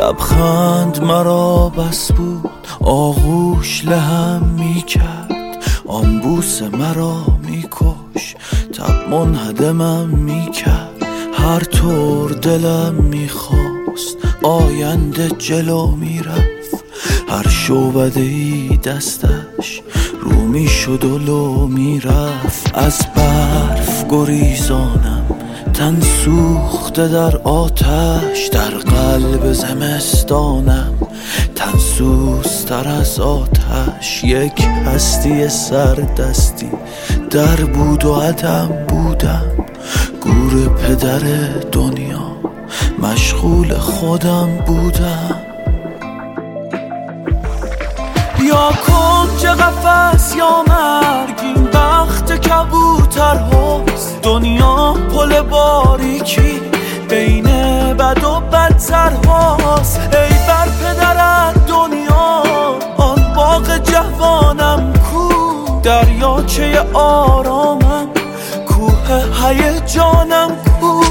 لبخند مرا بس بود، آغوش لهم میکرد، آن بوس مرا میکش، تب منهدمم میکرد. هر طور دلم میخواست آینده جلو میرفت، هر شعبده‌ای دستش رو میشد و لو میرفت. از برف گریزانم تن سوخته در آتش، در قلب زمستانم تن سوزتر از آتش. یک هستی سردستی در بود و عدم بودم، گور پدر دنیا مشغول خودم بودم. یا کنج قفس یا مرگ، این بخت کبوتر هاست. دنیا پل باریکی بین بد و بدتر هاست. ای بر پدرت دنیا، آن باغ جوانم کو، دریاچه آرامم، کوه هیجانم کو.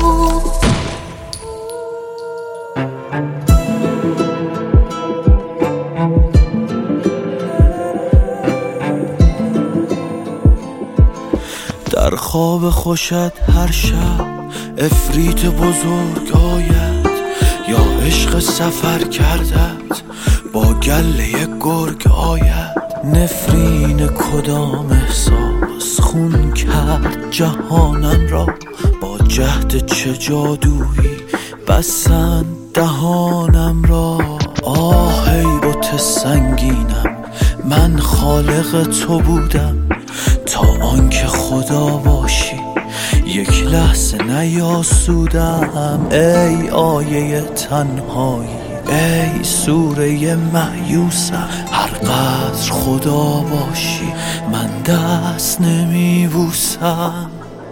در خواب خوشت هر شب افریت بزرگ آید، یا عشق سفر کردت با گله گرگ آید. نفرین کدام احساس خون کرد جهانم را، با جهد چه جادویی بستند دهانم را. آه ای بت سنگینم، من خالق تو بودم، تا آنکه خدا باشی یک لحظه نیاسودم. ای آیه تنهایی، ای سوره مایوسم، هر قدر خدا باشی من دست نمیبوسم.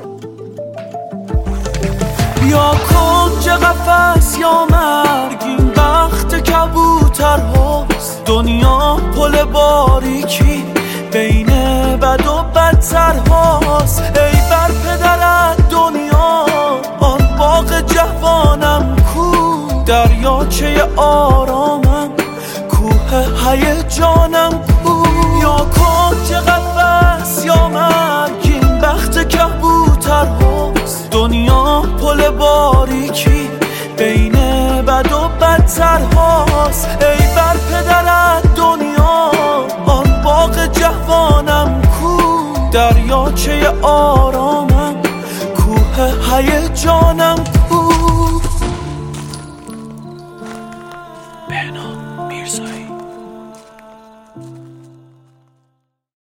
یا کنج قفس یا مرگ، این بخت کبوتر هاست. دنیا پل باریکی بین بد و بدتر هاست. ای بر پدرت دنیا، آن باغ جوانم کو، دریاچه آرامم، کوه هیجانم کو. یا کنج قفس یا مرگ، این بخت کبوتر هاست. دنیا پل باریکی بین بد و بدتر هاست. ای بر پدرت دنیا، آن باغ جوانم کو، دریاچه آرامم، کوه هیجانم کو. بهنام میرزایی.